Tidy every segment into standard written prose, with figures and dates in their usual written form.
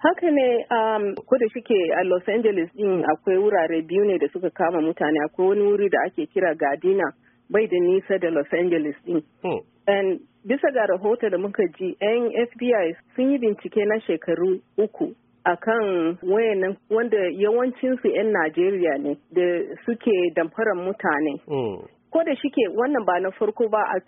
Haka ne, ko da shike a Los Angeles din akwai wurare biyu ne da suka kama mutane. Akwai wani wuri da ake kira Gardena, bai da nisa da Los Angeles din. And bisa ga rahoto da muka ji, 'yan FBI sun yi bincike na shekaru 3 akan wayannan wanda yawancinsu 'yan Najeriya ne da suke damfarar mutane. Ko da shike wannan ba na farko ba, a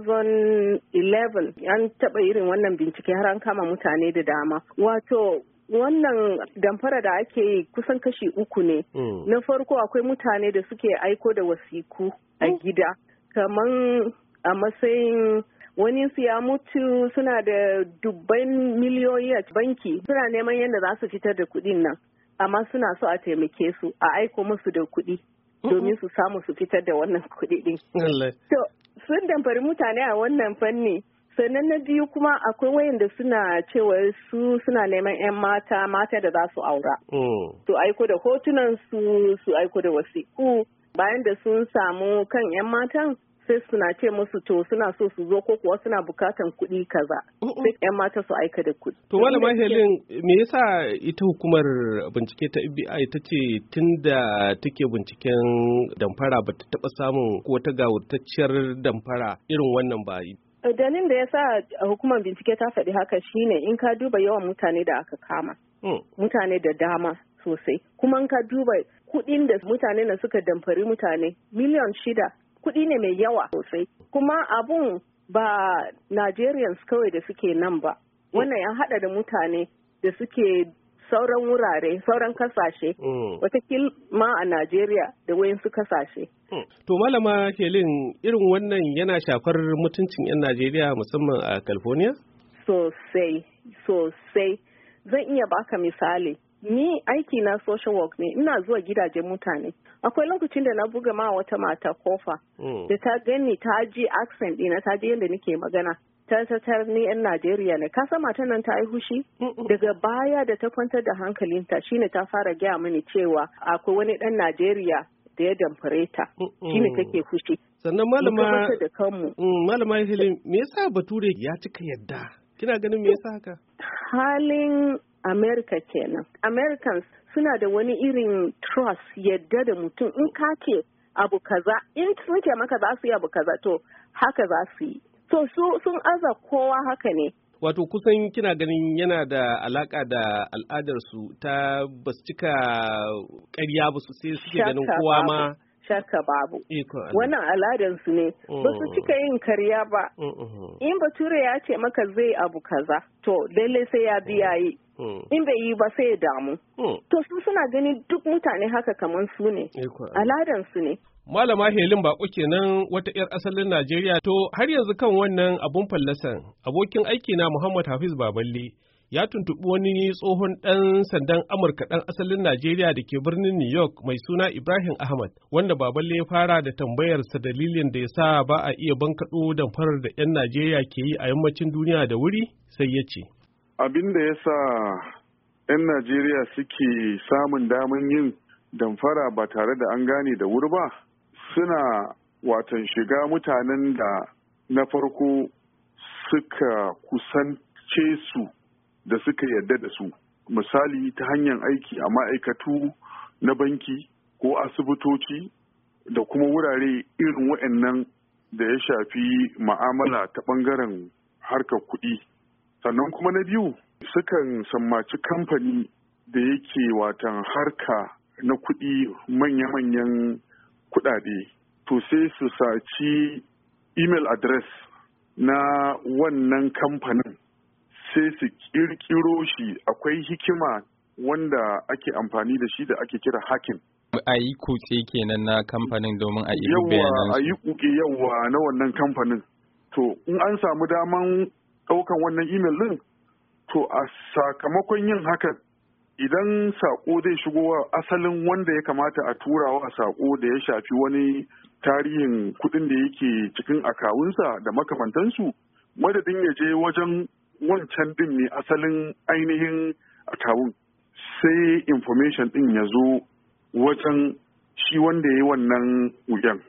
2011 an taɓa irin wannan bincike har an kama mutane da dama. Wato wannan damfara da ake yi kusan kashi 3 ne. Na farko akwai mutane da suke aiko da wasiku a gida, kaman a matsayin wani su ya mutu suna da dubban miliyoyi a banki, suna neman yadda za su fitar da kuɗin nan, amma suna so a taimake su a aiko musu da kuɗi domin su samu su fitar da wannan kuɗi ɗin. To sun damfari mutane a wannan fanni. Sannan na biyu kuma akwai wayanda suna cewa suna neman 'yan mata da za su aura. Su aiko da hotunan su aiko da wasiku, bayan da sun samu kan 'yan matan sai suna ce musu to suna so su zo ko kuwa suna bukatan kuɗi kaza. Sai 'yan mata su aika da kuɗi. To Malama Helen, me yasa ita hukumar bincike ta FBI ta ce tun da take binciken damfara ba ta taɓa samun ko ta gawurtacciyar damfara irin wannan ba? Dalilin da ya sa hukumar bincike ta faɗi haka shine in ka duba yawan mutane da aka kama. Mutane da dama sosai. Kuma in ka duba kuɗin da mutane na suka damfari mutane miliyan 6. Kuɗi ne mai yawa sosai. Kuma abun ba Nigerians kawai da suke nan ba. Wannan ya haɗa da mutane da suke sauran wurare, sauran kasashe, watakil ma a Najeriya da wayansu kasashe. To Malama Helen, irin wannan yana shafar mutuncin 'yan Najeriya musamman a California? Sosai. Zan iya baka misali. Ni aiki na social work ne, ina zuwa gidajen mutane. Akwai lokacin da na buga ma wata mata kofa, da ta gani ta ji accent ɗina, ta ji yadda nake magana. Ta ni 'yan Najeriya ne. Ka san matan nan ta yi hushi? Daga baya da ta kwantar da hankalinta shine ta fara gaya mini cewa akwai wani ɗan Najeriya da ya damfare ta. Shine take hushi. Sannan Malama Helen, me yasa Bature ya cika yadda? Kina ganin me yasa haka? Halin America kenan. Americans suna da wani irin trust, yadda da mutum. In ka ce abu kaza, in sun ce maka za su yi abu kaza, to haka za su yi. So sun aza kowa haka ne. Wato kusan kina ganin yana da alaka da al'adarsu ta basu cika ƙarya ba su sai suke ganin kowa ma. Shakka babu. Wannan al'adarsu ne. Ba su cika yin karya ba. In Bature ya ce maka zai abu kaza, to lallai sai ya biya yi. In bai yi ba sai ya damu. To su suna ganin duk mutane haka kamar su ne. Al'adarsu ne. Malama Helen Bako kenan, wata 'yar asalin Najeriya. To har yanzu kan wannan abun fallasan, abokin aiki na Muhammad Hafiz Baballe ya tuntuɓi wani tsohon ɗan sandan Amurka ɗan asalin Najeriya da ke birnin New York mai suna Ibrahim Ahmad, wanda Baballe ya fara da tambayarsa dalilin da ya sa ba a iya bankaɗo damfarar da 'yan Najeriya ke yi a yammacin duniya da wuri, sai ya ce. Abin da ya sa 'yan Najeriya suke samun daman yin damfara ba tare da an gane da wuri ba, suna watan shiga mutanen da na farko suka kusance su da suka yarda da su. Misali ta hanyar aiki a ma'aikatu na banki ko asibitoci da kuma wurare irin waɗannan da ya shafi ma'amala ta ɓangaren harkar kuɗi. Sannan kuma na biyu, sukan sammaci kamfani da yake watan harka na kuɗi, manya-manyan kuɗaɗe. To sai su saci email address na wannan kamfanin, sai su ƙirƙiro shi. Akwai hikima wanda ake amfani da shi da ake kira hacking. A yi kutse kenan na kamfanin domin a yi bayanansu. A yi kuke yawa na wannan kamfanin. To in an samu daman ɗaukan wannan email ɗin, to a sakamakon yin hakan, idan saƙo zai shigo wa asalin wanda ya kamata a turawa saƙo da ya shafi wani tarihin kuɗin da yake cikin akawunsa da makamantansu, madadin ya je wajen wancan ɗin ne asalin ainihin akawun, sai information ɗin ya zo wajen shi wanda ya yi wannan wuyan.